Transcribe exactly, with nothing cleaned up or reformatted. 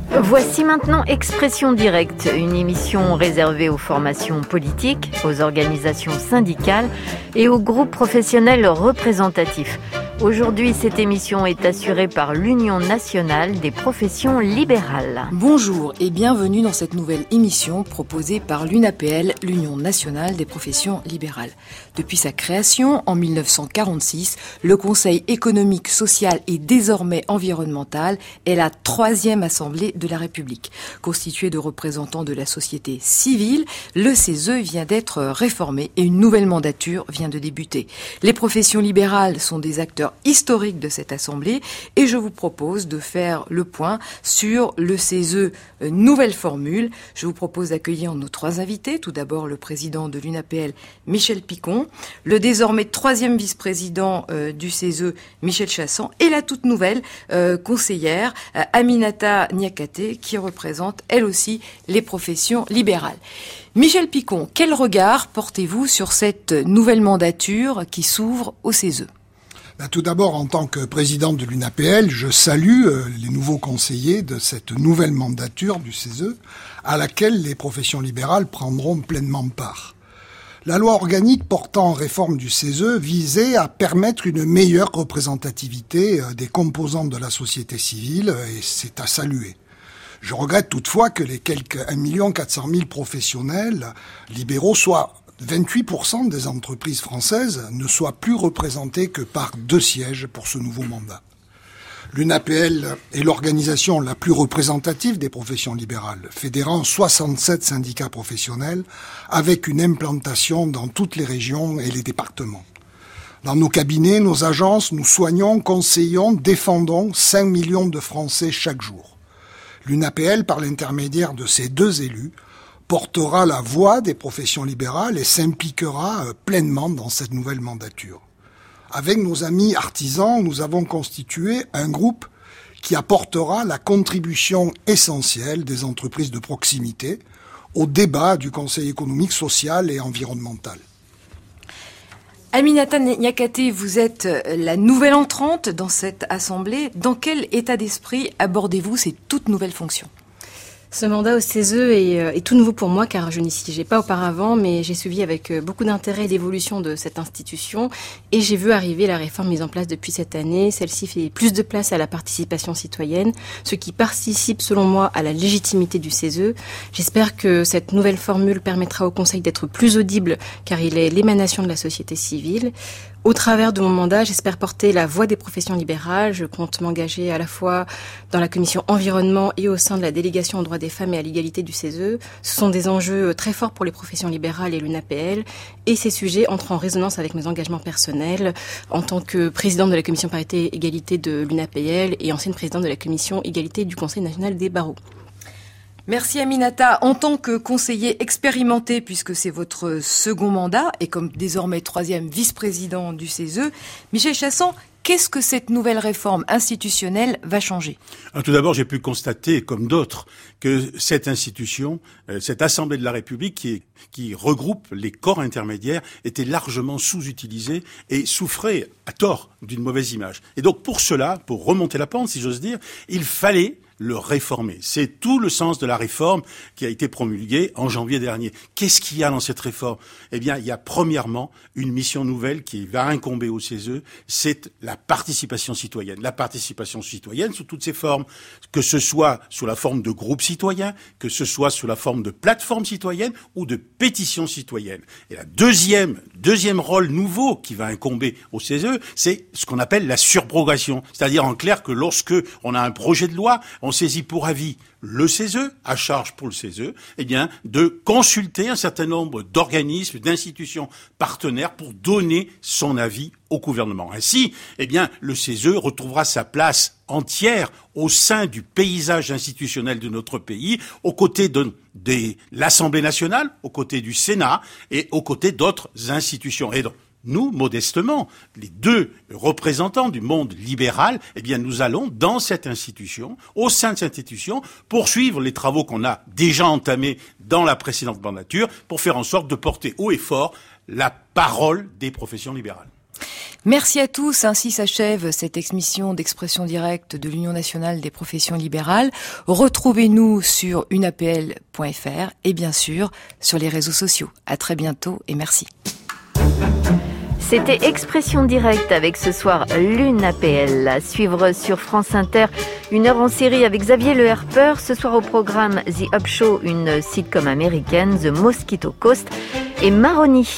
Voici maintenant Expression Directe, une émission réservée aux formations politiques, aux organisations syndicales et aux groupes professionnels représentatifs. Aujourd'hui, cette émission est assurée par l'Union nationale des professions libérales. Bonjour et bienvenue dans cette nouvelle émission proposée par l'U N A P L, l'Union nationale des professions libérales. Depuis sa création en mille neuf cent quarante-six, le Conseil économique, social et désormais environnemental est la troisième assemblée de la République. Constitué de représentants de la société civile, le C E S E vient d'être réformé et une nouvelle mandature vient de débuter. Les professions libérales sont des acteurs historiques de cette assemblée et je vous propose de faire le point sur le C E S E euh, nouvelle formule. Je vous propose d'accueillir nos trois invités. Tout d'abord le président de l'U N A P L, Michel Picon, le désormais troisième vice-président euh, du C E S E, Michel Chassan, et la toute nouvelle euh, conseillère, euh, Aminata Niakate, qui représente elle aussi les professions libérales. Michel Picon, quel regard portez-vous sur cette nouvelle mandature qui s'ouvre au C E S E ? Ben, tout d'abord, en tant que président de l'U N A P L, je salue euh, les nouveaux conseillers de cette nouvelle mandature du C E S E, à laquelle les professions libérales prendront pleinement part. La loi organique portant réforme du C E S E visait à permettre une meilleure représentativité euh, des composantes de la société civile, et c'est à saluer. Je regrette toutefois que les quelques un million quatre cent mille professionnels libéraux soient vingt-huit pour cent des entreprises françaises ne soient plus représentées que par deux sièges pour ce nouveau mandat. L'U N A P L est l'organisation la plus représentative des professions libérales, fédérant soixante-sept syndicats professionnels avec une implantation dans toutes les régions et les départements. Dans nos cabinets, nos agences, nous soignons, conseillons, défendons cinq millions de Français chaque jour. L'U N A P L, par l'intermédiaire de ces deux élus, portera la voix des professions libérales et s'impliquera pleinement dans cette nouvelle mandature. Avec nos amis artisans, nous avons constitué un groupe qui apportera la contribution essentielle des entreprises de proximité au débat du Conseil économique, social et environnemental. Aminata Niakate, vous êtes la nouvelle entrante dans cette assemblée. Dans quel état d'esprit abordez-vous ces toutes nouvelles fonctions ? Ce mandat au C E S E est, est tout nouveau pour moi car je n'y siégeais pas auparavant, mais j'ai suivi avec beaucoup d'intérêt l'évolution de cette institution et j'ai vu arriver la réforme mise en place depuis cette année. Celle-ci fait plus de place à la participation citoyenne, ce qui participe selon moi à la légitimité du C E S E. J'espère que cette nouvelle formule permettra au Conseil d'être plus audible car il est l'émanation de la société civile. Au travers de mon mandat, j'espère porter la voix des professions libérales. Je compte m'engager à la fois dans la commission environnement et au sein de la délégation aux droits des femmes et à l'égalité du C E S E. Ce sont des enjeux très forts pour les professions libérales et l'U N A P L. Et ces sujets entrent en résonance avec mes engagements personnels en tant que présidente de la commission parité égalité de l'U N A P L et ancienne présidente de la commission égalité du Conseil national des barreaux. Merci Aminata. En tant que conseiller expérimenté, puisque c'est votre second mandat, et comme désormais troisième vice-président du C E S E, Michel Chassan, qu'est-ce que cette nouvelle réforme institutionnelle va changer ? Alors, tout d'abord, j'ai pu constater, comme d'autres, que cette institution, euh, cette Assemblée de la République qui, qui regroupe les corps intermédiaires, était largement sous-utilisée et souffrait, à tort, d'une mauvaise image. Et donc, pour cela, pour remonter la pente, si j'ose dire, il fallait le réformer. C'est tout le sens de la réforme qui a été promulguée en janvier dernier. Qu'est-ce qu'il y a dans cette réforme ? Eh bien, il y a premièrement une mission nouvelle qui va incomber au C E S E, c'est la participation citoyenne. La participation citoyenne sous toutes ses formes, que ce soit sous la forme de groupes citoyens, que ce soit sous la forme de plateformes citoyennes ou de pétitions citoyennes. Et la deuxième, deuxième rôle nouveau qui va incomber au C E S E, c'est ce qu'on appelle la surbrogation. C'est-à-dire en clair que lorsque on a un projet de loi, on saisit pour avis le C E S E, à charge pour le C E S E, eh bien, de consulter un certain nombre d'organismes, d'institutions partenaires pour donner son avis au gouvernement. Ainsi, eh bien, le C E S E retrouvera sa place entière au sein du paysage institutionnel de notre pays, aux côtés de, de l'Assemblée nationale, aux côtés du Sénat et aux côtés d'autres institutions. Et donc, nous, modestement, les deux représentants du monde libéral, eh bien, nous allons dans cette institution, au sein de cette institution, poursuivre les travaux qu'on a déjà entamés dans la précédente mandature pour faire en sorte de porter haut et fort la parole des professions libérales. Merci à tous. Ainsi s'achève cette émission d'expression directe de l'Union nationale des professions libérales. Retrouvez-nous sur une a p l point f r et bien sûr sur les réseaux sociaux. À très bientôt et merci. C'était Expression directe avec ce soir l'Une A P L. À suivre sur France Inter, une heure en série avec Xavier Le Herper. Ce soir au programme The Up Show, une sitcom américaine, The Mosquito Coast et Maroni.